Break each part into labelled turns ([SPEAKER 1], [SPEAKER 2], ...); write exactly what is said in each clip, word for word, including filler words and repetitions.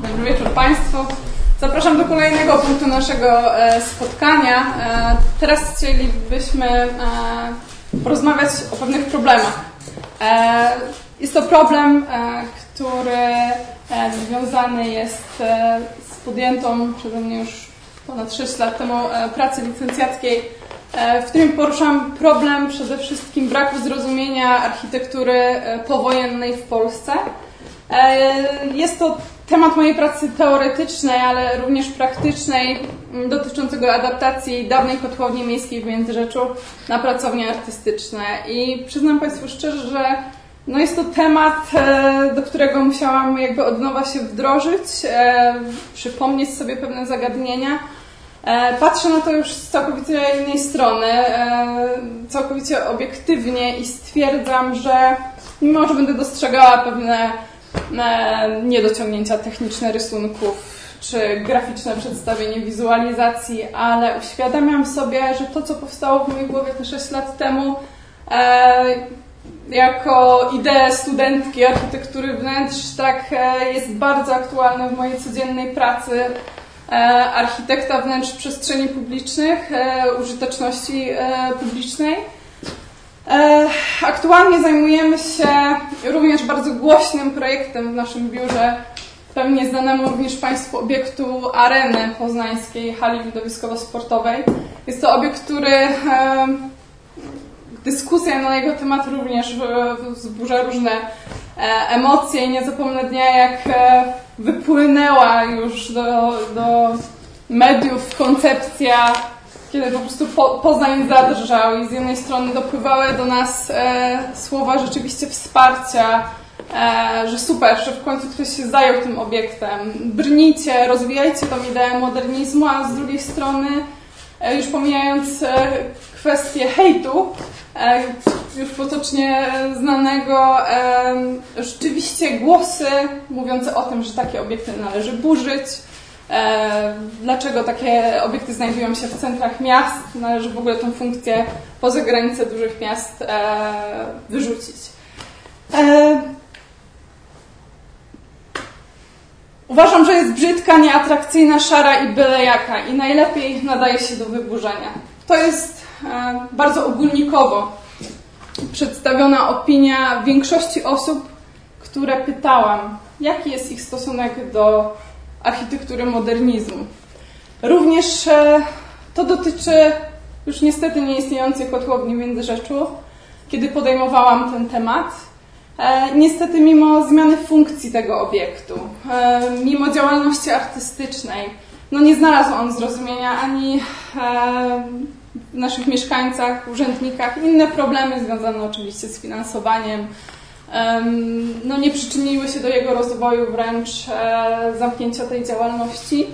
[SPEAKER 1] Dobry wieczór Państwu. Zapraszam do kolejnego punktu naszego spotkania. Teraz chcielibyśmy porozmawiać o pewnych problemach. Jest to problem, który związany jest z podjętą przeze mnie już ponad sześć lat temu pracy licencjackiej, w którym poruszam problem przede wszystkim braku zrozumienia architektury powojennej w Polsce. Jest to temat mojej pracy teoretycznej, ale również praktycznej, dotyczącego adaptacji dawnej kotłowni miejskiej w Międzyrzeczu na pracownie artystyczne. I przyznam Państwu szczerze, że no jest to temat, do którego musiałam jakby od nowa się wdrożyć, przypomnieć sobie pewne zagadnienia. Patrzę na to już z całkowicie innej strony, całkowicie obiektywnie i stwierdzam, że mimo, że będę dostrzegała pewne niedociągnięcia techniczne rysunków czy graficzne przedstawienie wizualizacji, ale uświadamiam sobie, że to, co powstało w mojej głowie te sześć lat temu jako ideę studentki architektury wnętrz, tak jest bardzo aktualne w mojej codziennej pracy architekta wnętrz przestrzeni publicznych, użyteczności publicznej. Aktualnie zajmujemy się również bardzo głośnym projektem w naszym biurze, pewnie znanemu również Państwu obiektu Areny Poznańskiej, hali widowiskowo-sportowej. Jest to obiekt, który dyskusja na jego temat również wzburza różne emocje i nie zapomnę dnia, jak wypłynęła już do, do mediów koncepcja, kiedy po prostu po, Poznań zadrżał i z jednej strony dopływały do nas e, słowa rzeczywiście wsparcia, e, że super, że w końcu ktoś się zajął tym obiektem. Brnijcie, rozwijajcie tą ideę modernizmu, a z drugiej strony, e, już pomijając e, kwestię hejtu, e, już potocznie znanego, e, rzeczywiście głosy mówiące o tym, że takie obiekty należy burzyć. Dlaczego takie obiekty znajdują się w centrach miast? Należy w ogóle tę funkcję poza granice dużych miast wyrzucić. Uważam, że jest brzydka, nieatrakcyjna, szara i byle jaka i najlepiej nadaje się do wyburzenia. To jest bardzo ogólnikowo przedstawiona opinia większości osób, które pytałam, jaki jest ich stosunek do architektury modernizmu. Również to dotyczy już niestety nieistniejącej kotłowni w Międzyrzeczu, kiedy podejmowałam ten temat. Niestety mimo zmiany funkcji tego obiektu, mimo działalności artystycznej, no nie znalazł on zrozumienia ani w naszych mieszkańcach, urzędnikach. Inne problemy związane oczywiście z finansowaniem, no nie przyczyniły się do jego rozwoju, wręcz e, zamknięcia tej działalności.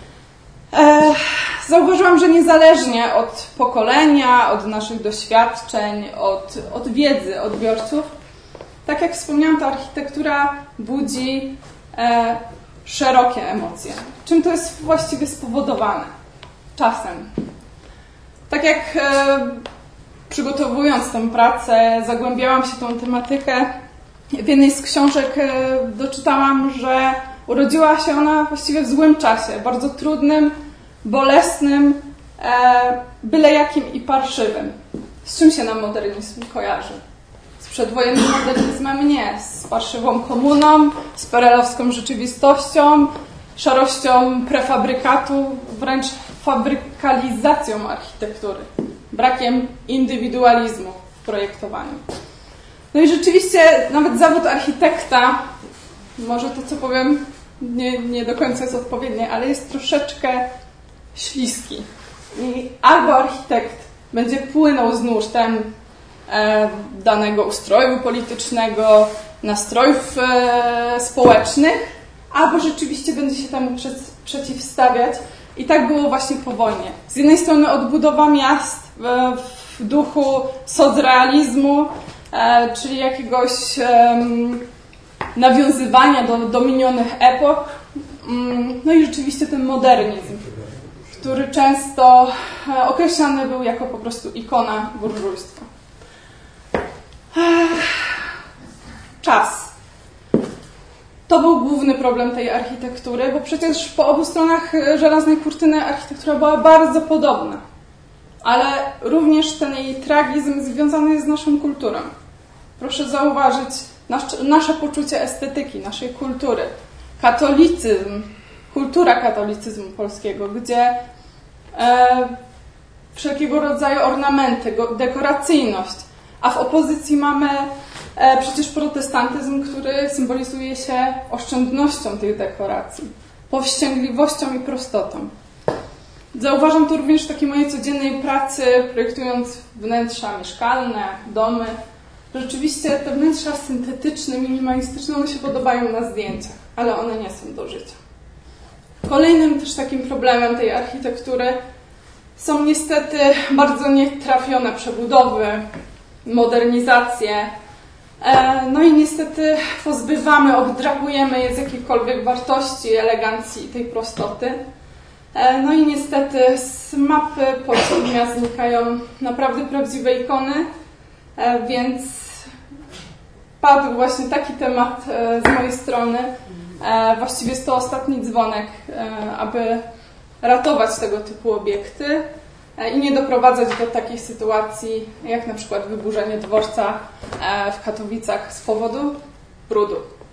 [SPEAKER 1] E, zauważyłam, że niezależnie od pokolenia, od naszych doświadczeń, od, od wiedzy odbiorców, tak jak wspomniałam, ta architektura budzi e, szerokie emocje. Czym to jest właściwie spowodowane? Czasem. Tak jak e, przygotowując tę pracę, zagłębiałam się w tą tematykę. W jednej z książek doczytałam, że urodziła się ona właściwie w złym czasie, bardzo trudnym, bolesnym, byle jakim i parszywym. Z czym się nam modernizm kojarzy? Z przedwojennym modernizmem? Nie. Z parszywą komuną, z perelowską rzeczywistością, szarością prefabrykatu, wręcz fabrykalizacją architektury, brakiem indywidualizmu w projektowaniu. No i rzeczywiście nawet zawód architekta, może to co powiem nie, nie do końca jest odpowiednie, ale jest troszeczkę śliski. I albo architekt będzie płynął z nurtem e, danego ustroju politycznego, nastrojów e, społecznych, albo rzeczywiście będzie się temu przed, przeciwstawiać. I tak było właśnie po wojnie. Z jednej strony odbudowa miast w, w duchu socrealizmu, E, czyli jakiegoś e, nawiązywania do, do minionych epok. Mm, no i rzeczywiście ten modernizm, który często e, określany był jako po prostu ikona burżujstwa. E, czas. to był główny problem tej architektury, bo przecież po obu stronach żelaznej kurtyny architektura była bardzo podobna. Ale również ten jej tragizm związany jest z naszą kulturą. Proszę zauważyć nasze, nasze poczucie estetyki, naszej kultury. Katolicyzm, kultura katolicyzmu polskiego, gdzie e, wszelkiego rodzaju ornamenty, dekoracyjność, a w opozycji mamy e, przecież protestantyzm, który symbolizuje się oszczędnością tych dekoracji, powściągliwością i prostotą. Zauważam to również w takiej mojej codziennej pracy, projektując wnętrza mieszkalne, domy. Rzeczywiście te wnętrza syntetyczne, minimalistyczne, one się podobają na zdjęciach, ale one nie są do życia. Kolejnym też takim problemem tej architektury są niestety bardzo nietrafione przebudowy, modernizacje. No i niestety pozbywamy, obdrapujemy je z jakiejkolwiek wartości, elegancji i tej prostoty. No i niestety z mapy polskich miast znikają naprawdę prawdziwe ikony, więc padł właśnie taki temat z mojej strony. Właściwie jest to ostatni dzwonek, aby ratować tego typu obiekty i nie doprowadzać do takich sytuacji, jak na przykład wyburzenie dworca w Katowicach z powodu brudu.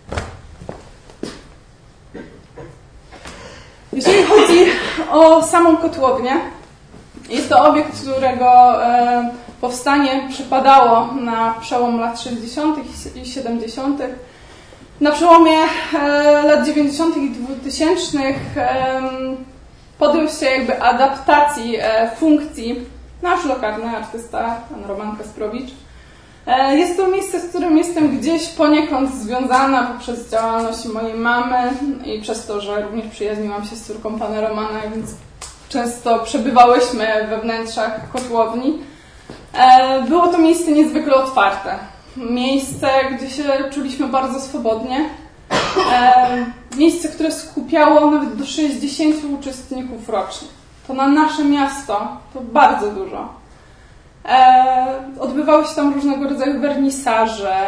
[SPEAKER 1] Jeżeli chodzi o samą kotłownię, jest to obiekt, którego powstanie przypadało na przełom lat sześćdziesiątych i siedemdziesiątych. Na przełomie lat dziewięćdziesiątych i dwutysięcznych podjął się jakby adaptacji funkcji nasz lokalny artysta, pan Roman Kasprowicz. Jest to miejsce, z którym jestem gdzieś poniekąd związana poprzez działalność mojej mamy i przez to, że również przyjaźniłam się z córką pana Romana, więc często przebywałyśmy we wnętrzach kotłowni. Było to miejsce niezwykle otwarte. Miejsce, gdzie się czuliśmy bardzo swobodnie. Miejsce, które skupiało nawet do sześćdziesięciu uczestników rocznie. To na nasze miasto to bardzo dużo. Odbywały się tam różnego rodzaju wernisaże,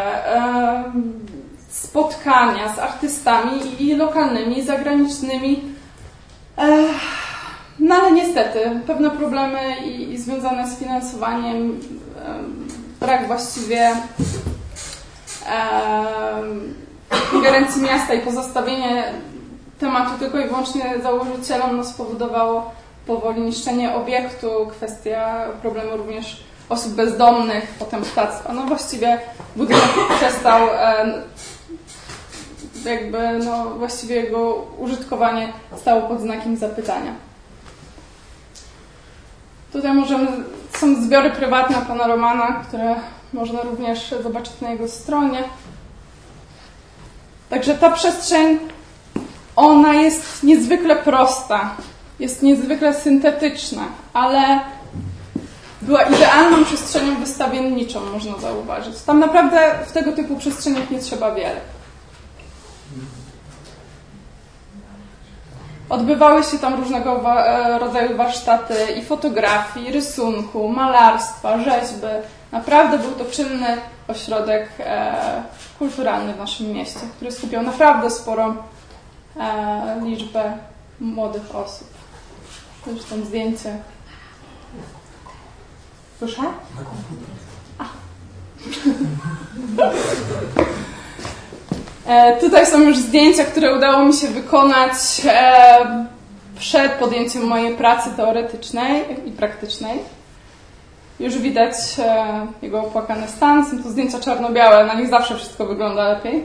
[SPEAKER 1] spotkania z artystami i lokalnymi, i zagranicznymi. No ale niestety pewne problemy i, i związane z finansowaniem, brak właściwie ingerencji miasta i pozostawienie tematu tylko i wyłącznie założycielom no, spowodowało powoli niszczenie obiektu, kwestia problemu również osób bezdomnych, potem ptactwa. No właściwie budynek przestał jakby, no właściwie jego użytkowanie stało pod znakiem zapytania. Tutaj możemy, są zbiory prywatne pana Romana, które można również zobaczyć na jego stronie. Także ta przestrzeń, ona jest niezwykle prosta, jest niezwykle syntetyczna, ale była idealną przestrzenią wystawienniczą, można zauważyć. Tam naprawdę w tego typu przestrzeniach nie trzeba wiele. Odbywały się tam różnego rodzaju warsztaty i fotografii, rysunku, malarstwa, rzeźby. Naprawdę był to czynny ośrodek e, kulturalny w naszym mieście, który skupiał naprawdę sporą e, liczbę młodych osób. Zresztą zdjęcie. Proszę? A. e, tutaj są już zdjęcia, które udało mi się wykonać e, przed podjęciem mojej pracy teoretycznej i praktycznej. Już widać e, jego opłakany stan. Są to zdjęcia czarno-białe, na nich zawsze wszystko wygląda lepiej.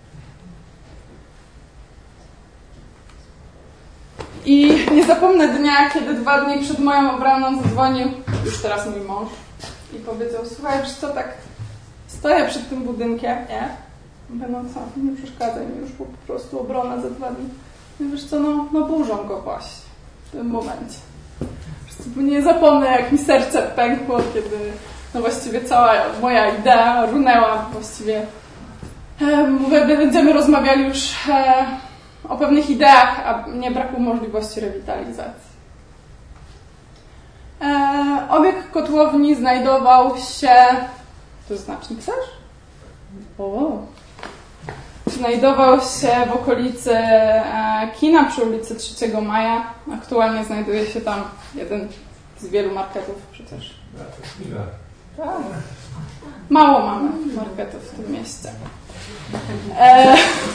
[SPEAKER 1] I nie zapomnę dnia, kiedy dwa dni przed moją obraną zadzwonił już teraz mój mąż i powiedział: słuchaj, wiesz co, tak stoję przed tym budynkiem, nie? Mówię, no co, nie przeszkadzaj mi, już po prostu obrona za dwa dni. I wiesz co, no, no burzą go właśnie w tym momencie. Nie zapomnę, jak mi serce pękło, kiedy no właściwie cała moja idea runęła. Właściwie e, mówię, będziemy rozmawiali już e, o pewnych ideach, a nie braku możliwości rewitalizacji. E, obiekt kotłowni znajdował się... To znacznik też? O. znajdował się w okolicy kina przy ulicy trzeciego Maja. Aktualnie znajduje się tam jeden z wielu marketów przecież. Tak. Mało mamy marketów w tym mieście. E,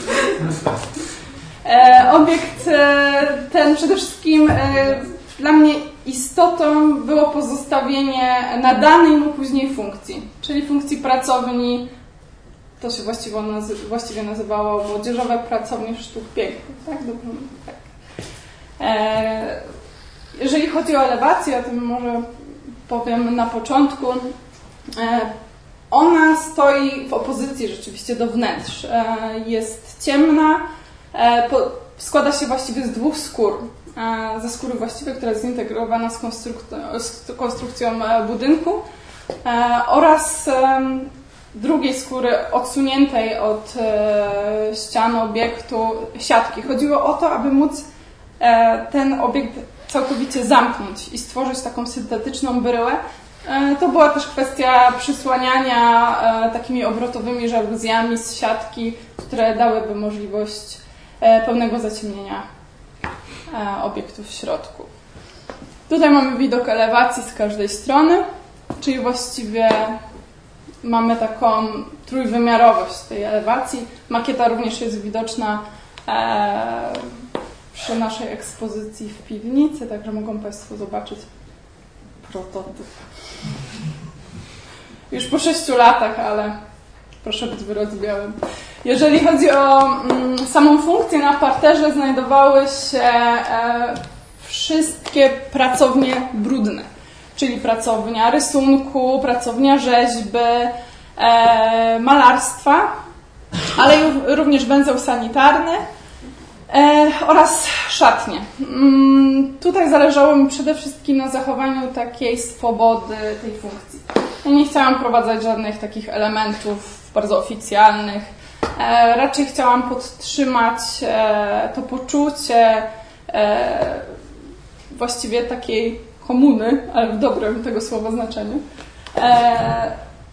[SPEAKER 1] e, obiekt ten przede wszystkim e, dla mnie istotą było pozostawienie nadanej mu później funkcji, czyli funkcji pracowni. To się właściwie, nazy- właściwie nazywało Młodzieżowe Pracownie Sztuk Pięknych. Tak? Tak. E, jeżeli chodzi o elewację, o tym może powiem na początku. E, ona stoi w opozycji rzeczywiście do wnętrz. E, jest ciemna, e, po, składa się właściwie z dwóch skór. E, ze skóry właściwej, która jest zintegrowana z, konstruk- z konstrukcją budynku e, oraz e, drugiej skóry odsuniętej od e, ścian obiektu siatki. Chodziło o to, aby móc e, ten obiekt całkowicie zamknąć i stworzyć taką syntetyczną bryłę. E, to była też kwestia przysłaniania e, takimi obrotowymi żaluzjami z siatki, które dałyby możliwość e, pełnego zaciemnienia e, obiektu w środku. Tutaj mamy widok elewacji z każdej strony, czyli właściwie mamy taką trójwymiarowość tej elewacji. Makieta również jest widoczna e, przy naszej ekspozycji w piwnicy, także mogą Państwo zobaczyć prototyp. Już po sześciu latach, ale proszę być wyrozumiałym. Jeżeli chodzi o mm, samą funkcję, na parterze znajdowały się e, wszystkie pracownie brudne, czyli pracownia rysunku, pracownia rzeźby, e, malarstwa, ale również węzeł sanitarny e, oraz szatnie. Mm, tutaj zależało mi przede wszystkim na zachowaniu takiej swobody tej funkcji. Ja nie chciałam wprowadzać żadnych takich elementów bardzo oficjalnych. E, raczej chciałam podtrzymać e, to poczucie e, właściwie takiej komuny, ale w dobrym tego słowa znaczeniu. E,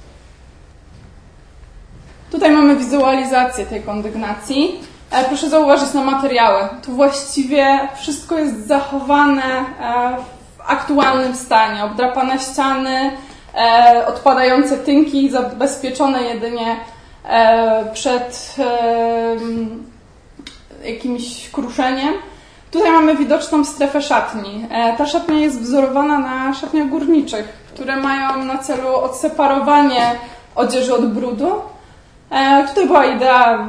[SPEAKER 1] tutaj mamy wizualizację tej kondygnacji. E, proszę zauważyć na materiały. Tu właściwie wszystko jest zachowane e, w aktualnym stanie. Obdrapane ściany, e, odpadające tynki, zabezpieczone jedynie e, przed e, jakimś kruszeniem. Tutaj mamy widoczną strefę szatni. Ta szatnia jest wzorowana na szatniach górniczych, które mają na celu odseparowanie odzieży od brudu. Tutaj była idea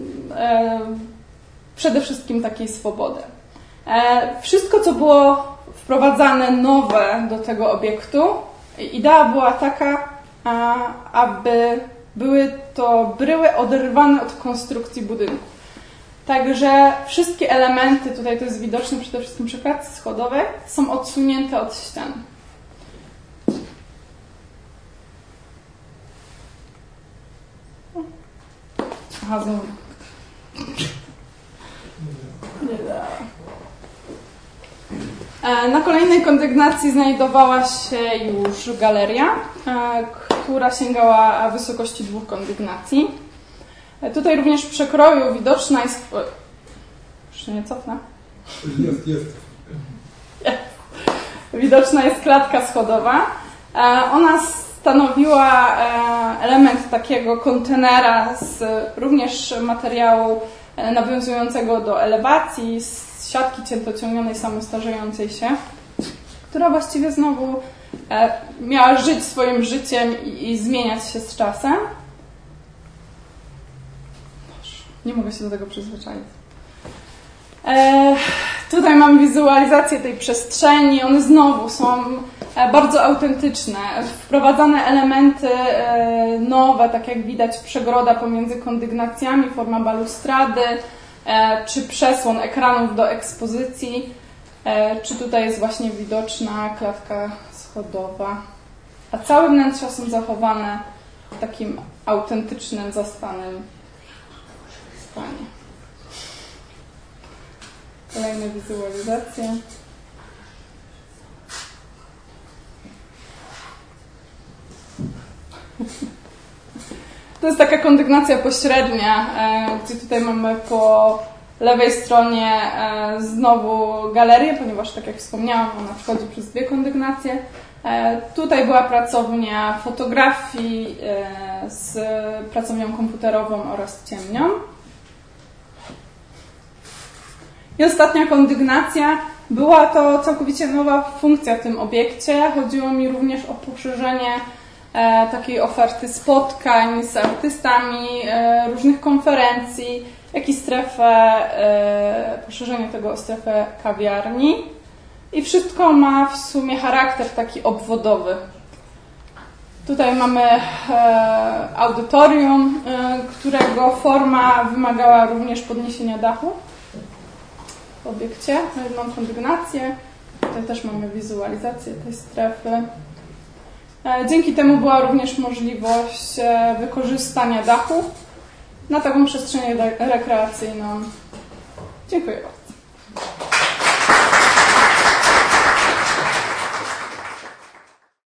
[SPEAKER 1] przede wszystkim takiej swobody. Wszystko, co było wprowadzane nowe do tego obiektu, idea była taka, aby były to bryły oderwane od konstrukcji budynku. Także wszystkie elementy, tutaj to jest widoczne przede wszystkim przy klatce schodowej, są odsunięte od ścian. Aha, znowu. Nie da. Na kolejnej kondygnacji znajdowała się już galeria, która sięgała wysokości dwóch kondygnacji. Tutaj również w przekroju widoczna jest... Już się nie cofnę?
[SPEAKER 2] Jest, jest.
[SPEAKER 1] jest. Widoczna jest klatka schodowa. Ona stanowiła element takiego kontenera z również materiału nawiązującego do elewacji, z siatki ciętociągnionej samostarzejącej się, która właściwie znowu miała żyć swoim życiem i, i zmieniać się z czasem. Nie mogę się do tego przyzwyczaić. E, tutaj mam wizualizację tej przestrzeni. One znowu są bardzo autentyczne. Wprowadzane elementy e, nowe, tak jak widać przegroda pomiędzy kondygnacjami, forma balustrady, e, czy przesłon ekranów do ekspozycji, e, czy tutaj jest właśnie widoczna klatka schodowa. A całe wnętrza są zachowane w takim autentycznym, zastanym stanie. Kolejne wizualizacje. To jest taka kondygnacja pośrednia, gdzie tutaj mamy po lewej stronie znowu galerię, ponieważ tak jak wspomniałam, ona wchodzi przez dwie kondygnacje. Tutaj była pracownia fotografii z pracownią komputerową oraz ciemnią. I ostatnia kondygnacja. Była to całkowicie nowa funkcja w tym obiekcie. Chodziło mi również o poszerzenie e, takiej oferty spotkań z artystami, e, różnych konferencji, jak i strefę, e, poszerzenie tego o strefę kawiarni. I wszystko ma w sumie charakter taki obwodowy. Tutaj mamy e, audytorium, e, którego forma wymagała również podniesienia dachu w obiekcie, na jedną kondygnację. Tutaj też mamy wizualizację tej strefy. Dzięki temu była również możliwość wykorzystania dachu na taką przestrzeń rekreacyjną. Dziękuję bardzo.